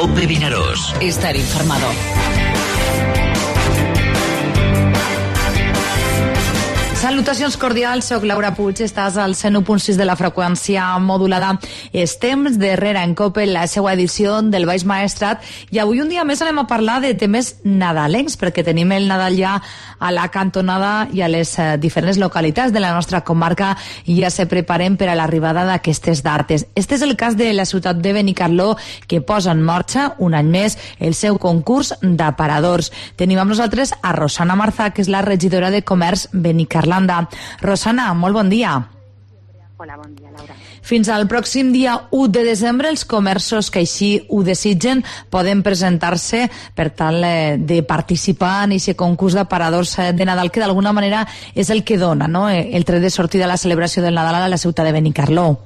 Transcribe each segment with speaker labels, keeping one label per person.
Speaker 1: COPE Vinaròs.
Speaker 2: Estar informado.
Speaker 3: Salutacions cordials, soc Laura Puig, estàs al 101.6 de la freqüència modulada. Estem darrere en COPE la seva edició del Baix Maestrat i avui un dia més anem a parlar de temes nadalencs perquè tenim el Nadal ja a la cantonada i a les diferents localitats de la nostra comarca i ja se preparen per a l'arribada d'aquestes dates. Este és el cas de la ciutat de Benicarló que posa en marxa un any més el seu concurs d'aparadors. Tenim amb nosaltres a Rosana Marzà, que és la regidora de Comerç Benicarló. Rosana, molt bon dia.
Speaker 4: Hola, bon dia, Laura.
Speaker 3: Fins al pròxim dia 1 de desembre, els comerços que així ho desitgen poden presentar-se per tal de participar en aquest concurs d'aparadors de Nadal, que d'alguna manera és el que dona, no?, el tret de sortida a la celebració del Nadal a la ciutat de Benicarló.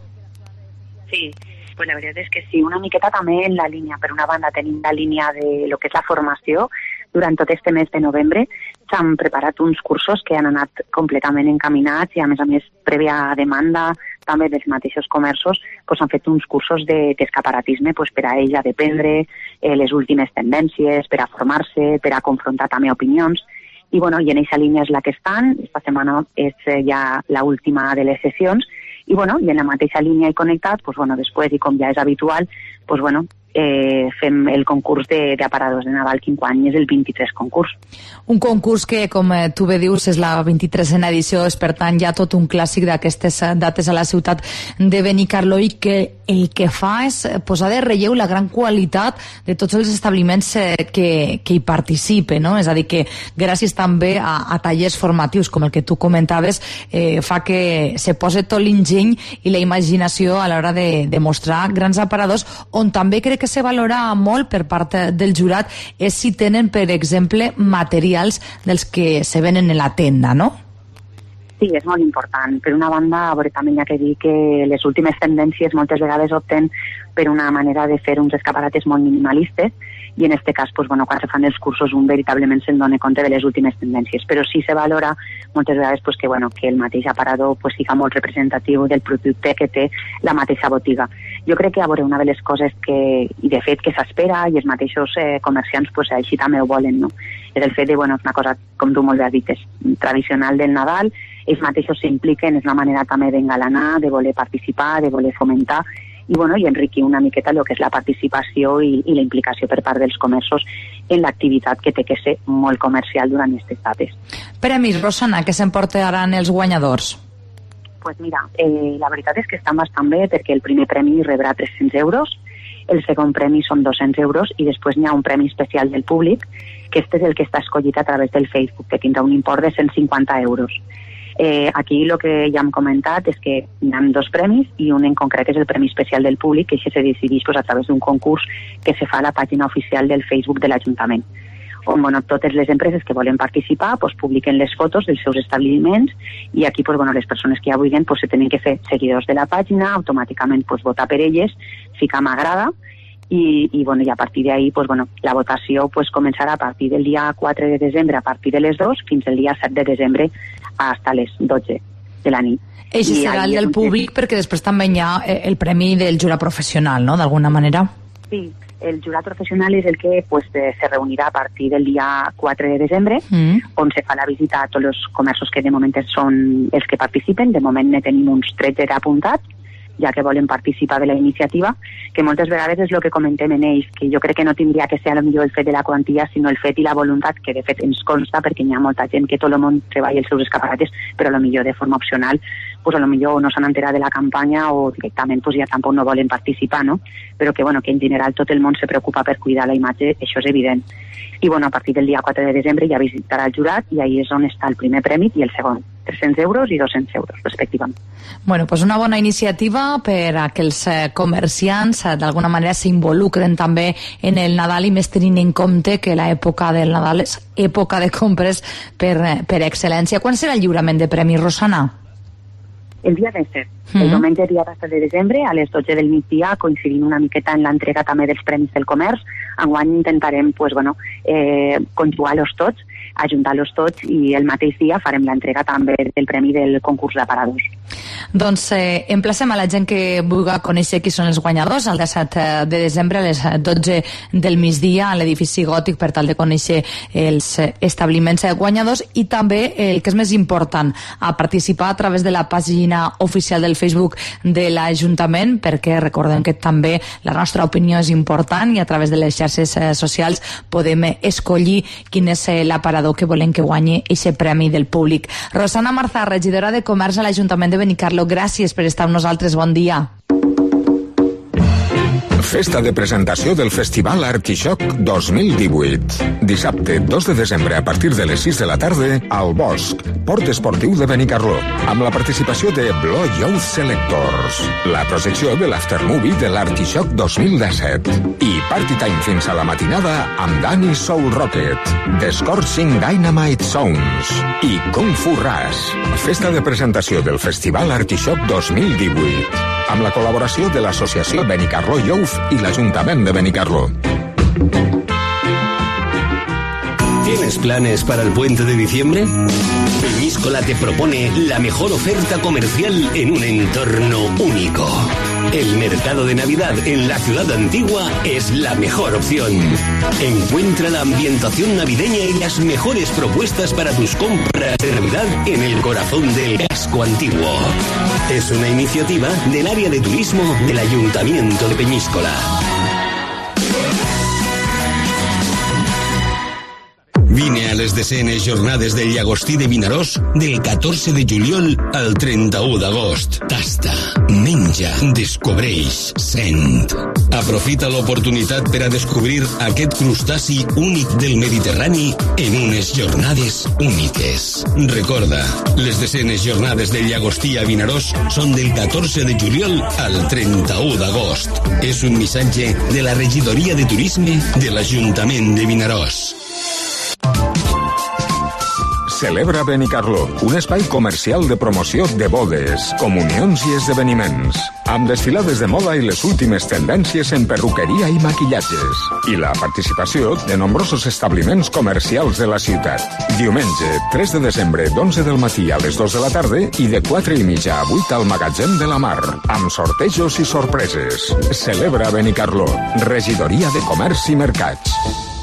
Speaker 4: Sí, pues la veritat és que sí, una miqueta també en la línia. Per una banda tenim la línia de lo que és la formació. Durant tot este mes de novembre s'han preparat uns cursos que han anat completament encaminats i, a més, prèvia demanda també dels mateixos comerços, pues, han fet uns cursos d'escaparatisme pues, per a ells a dependre les últimes tendències, per a formar-se, per a confrontar també opinions. I, bueno, i en aquesta línia és la que estan. Esta setmana és ja l'última de les sessions. I, bueno, i en la mateixa línia i connectat, pues, bueno, després, i com ja és habitual, pues, bueno, fem el concurs d'aparadors de Nadal, que enguany és el 23 concurs.
Speaker 3: Un concurs que, com tu bé dius, és la 23a edició, és per tant ja tot un clàssic d'aquestes dates a la ciutat de Benicarló i que el que fa és posar de relleu la gran qualitat de tots els establiments que hi participen, no? És a dir, que gràcies també a tallers formatius com el que tu comentaves fa que se posi tot l'enginy i la imaginació a l'hora de mostrar grans aparadors, on també crec que se valora molt per part del jurat és si tenen, per exemple, materials dels que se venen en la tenda, no?
Speaker 4: Sí, és molt important. Per una banda, a veure, també hi ha que dir que les últimes tendències moltes vegades opten per una manera de fer uns escaparates molt minimalistes i en este cas, pues, bueno, quan se fan els cursos un veritablement se'n dona compte de les últimes tendències, però sí se valora moltes vegades pues, que el mateix aparador pues, siga molt representatiu del producte que té la mateixa botiga. Jo crec que, a veure, una de les coses que, i de fet que s'espera, i els mateixos comerciants pues, així també ho volen, no? És el fet de, bueno, és una cosa, com tu molt bé has dit, és tradicional del Nadal, ells mateixos s'impliquen, és una manera també d'engalanar, de voler participar, de voler fomentar, i, bueno, i enriquir una miqueta el que és la participació i la implicació per part dels comerços en l'activitat que té que ser molt comercial durant aquestes dates.
Speaker 3: Premis, Rosana, que s'emportaran els guanyadors?
Speaker 4: Pues mira, la veritat és que estan bastant bé perquè el primer premi rebrà 300 euros, el segon premi són 200 euros i després n'hi ha un premi especial del públic, que este és el que està escollit a través del Facebook, que tindrà un import de 150 euros. Aquí el que ja hem comentat és que hi ha dos premis i un en concret és el premi especial del públic, que se decideix pues, a través d'un concurs que se fa a la pàgina oficial del Facebook de l'Ajuntament, on, bueno, totes les empreses que volen participar pues, publiquen les fotos dels seus establiments i aquí pues, bueno, les persones que ja vulguin pues, se tenen que fer seguidors de la pàgina, automàticament pues, votar per elles, ficar m'agrada i, bueno, i a partir d'ahí pues, bueno, la votació pues, començarà a partir del dia 4 de desembre a partir de les 2 fins al dia 7 de desembre hasta les 12 de la nit.
Speaker 3: Eixe serà el del públic perquè després també hi ha el premi del jurat professional, no?, d'alguna manera.
Speaker 4: Sí, el jurat professional és el que pues, se reunirà a partir del dia 4 de desembre, on se fa la visita a tots els comerços que de moment són els que participen. De moment ne tenim uns 13 apuntats, ja que volen participar de la iniciativa, que moltes vegades és el que comentem en ells, que jo crec que no tindria que ser millor el fet de la quantia, sinó el fet i la voluntat, que de fet ens consta, perquè hi ha molta gent que tot el món treballa els seus escaparates, però potser de forma opcional, pues potser no s'han enterat de la campanya o directament pues, ja tampoc no volen participar, no? Però que, bueno, que en general tot el món se preocupa per cuidar la imatge, això és evident. I bueno, a partir del dia 4 de desembre ja visitarà el jurat i ahí és on està el primer premi i el segon, 300 euros i 200 euros, respectivament.
Speaker 3: Bueno, pues una bona iniciativa per a que els comerciants d'alguna manera s'involucren també en el Nadal i més tenint en compte que l'època del Nadal és època de compres per excel·lència. Quan serà el lliurament de premis, Rosana?
Speaker 4: El dia 17, el diumenge dia 17 de desembre, a les 12 del migdia, coincidint una miqueta en l'entrega també dels Premis del Comerç. Enguany intentarem pues, bueno, conjugar-los tots, ajuntar-los tots i el mateix dia farem l'entrega també del premi del concurs d'aparadors.
Speaker 3: Doncs emplacem a la gent que vulgui conèixer qui són els guanyadors el 17 de desembre a les 12 del migdia a l'edifici Gòtic per tal de conèixer els establiments guanyadors i també, el que és més important, a participar a través de la pàgina oficial del Facebook de l'Ajuntament, perquè recordem que també la nostra opinió és important i a través de les xarxes socials podem escollir quin és l'aparador que volem que guanyi aquest premi del públic. Rosana Marzà, regidora de Comerç a l'Ajuntament de Benicarló, gràcies per estar amb nosaltres. Bon dia.
Speaker 1: Festa de presentació del Festival Artixoc 2018. Dissabte 2 de desembre a partir de les 6 de la tarda al Bosc, Port Esportiu de Benicarló, amb la participació de Blow Youth Selectors, la projecció de l'Aftermovie de l'Artixoc 2017 i Party Time fins a la matinada amb Danny Soul Rocket, The Scorching Dynamite Sounds i Kung Fu Ras. Festa de presentació del Festival Artixoc 2018 amb la col·laboració de l'Associació Benicarló Youth y el Ayuntamiento de Benicarló.
Speaker 2: ¿Tienes planes para el puente de diciembre? Peñíscola te propone la mejor oferta comercial en un entorno único. El mercado de Navidad en la ciudad antigua es la mejor opción. Encuentra la ambientación navideña y las mejores propuestas para tus compras de Navidad en el corazón del casco antiguo. Es una iniciativa del área de turismo del Ayuntamiento de Peñíscola. Vine a les desenes jornades del Llagostí de Vinaròs del 14 de juliol al 31 d'agost. Tasta, menja, descobreix, sent. Aprofita l'oportunitat per a descobrir aquest crustaci únic del Mediterrani en unes jornades úniques. Recorda, les desenes jornades del Llagostí a Vinaròs són del 14 de juliol al 31 d'agost. És un missatge de la Regidoria de Turisme de l'Ajuntament de Vinaròs.
Speaker 1: Celebra Benicarló, un espai comercial de promoció de bodes, comunions i esdeveniments, amb desfilades de moda i les últimes tendències en perruqueria i maquillatges, i la participació de nombrosos establiments comercials de la ciutat. Diumenge, 3 de desembre, d'11 del matí a les 2 de la tarda i de 4:30 a 8 al Magatzem de la Mar, amb sortejos i sorpreses. Celebra Benicarló, Regidoria de Comerç i Mercats.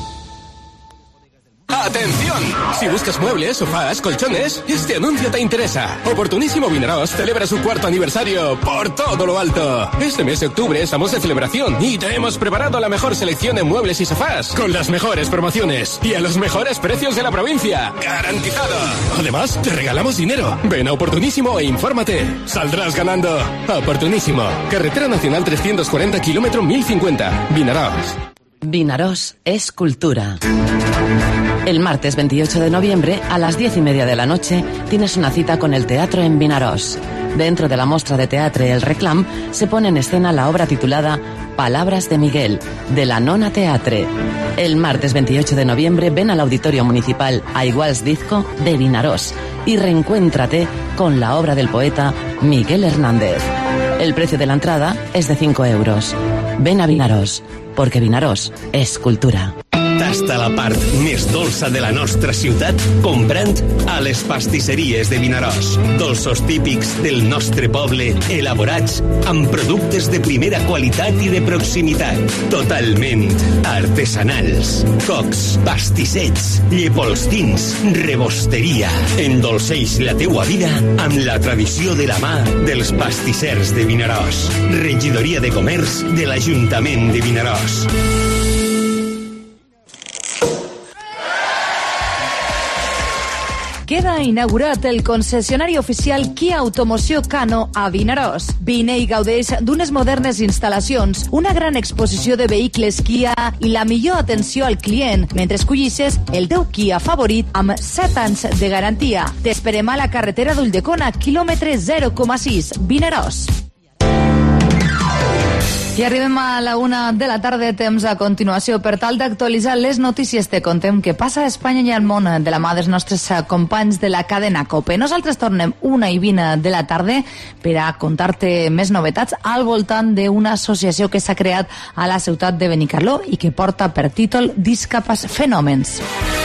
Speaker 5: ¡Atención! Si buscas muebles, sofás, colchones, este anuncio te interesa. Oportunísimo Vinaròs celebra su 4º aniversario por todo lo alto. Este mes de octubre estamos de celebración y te hemos preparado la mejor selección de muebles y sofás con las mejores promociones y a los mejores precios de la provincia. ¡Garantizado! Además, te regalamos dinero. Ven a Oportunísimo e infórmate. Saldrás ganando. Oportunísimo. Carretera Nacional 340, kilómetro 1050. Vinaròs.
Speaker 6: Vinaròs es cultura. El martes 28 de noviembre, a las 10:30 de la noche, tienes una cita con el teatro en Vinaròs. Dentro de la mostra de teatro El Reclam, se pone en escena la obra titulada Palabras de Miguel, de la Nona Teatre. El martes 28 de noviembre, ven al Auditorio Municipal Aiguals d'Izco de Vinaròs y reencuéntrate con la obra del poeta Miguel Hernández. El precio de la entrada es de 5 euros. Ven a Vinaròs, porque Vinaròs és cultura.
Speaker 2: Tasta la part més dolça de la nostra ciutat comprant a les pastisseries de Vinaròs. Dolços típics del nostre poble elaborats amb productes de primera qualitat i de proximitat. Totalment artesanals. Cocs, pastissets, llepolstins, rebosteria. Endolceix la teua vida amb la tradició de la mà dels pastissers de Vinaròs. Regidoria de Comerç de l'Ajuntament de Vinaròs.
Speaker 3: Queda inaugurat el concessionari oficial Kia Automoció Kano a Vinaròs. Vine i gaudeix d'unes modernes instal·lacions, una gran exposició de vehicles Kia i la millor atenció al client, mentre escollisses el teu Kia favorit amb 7 anys de garantia. T'esperem a la carretera d'Ulldecona, quilòmetre 0,6, Vinaròs. I arribem a la 1 de la tarda, temps a continuació. Per tal d'actualitzar les notícies, te contem què passa a Espanya i al món de la mà dels nostres companys de la cadena COPE. Nosaltres tornem 1:20 de la tarda per a contar-te més novetats al voltant d'una associació que s'ha creat a la ciutat de Benicarló i que porta per títol Discapaç Fenòmens.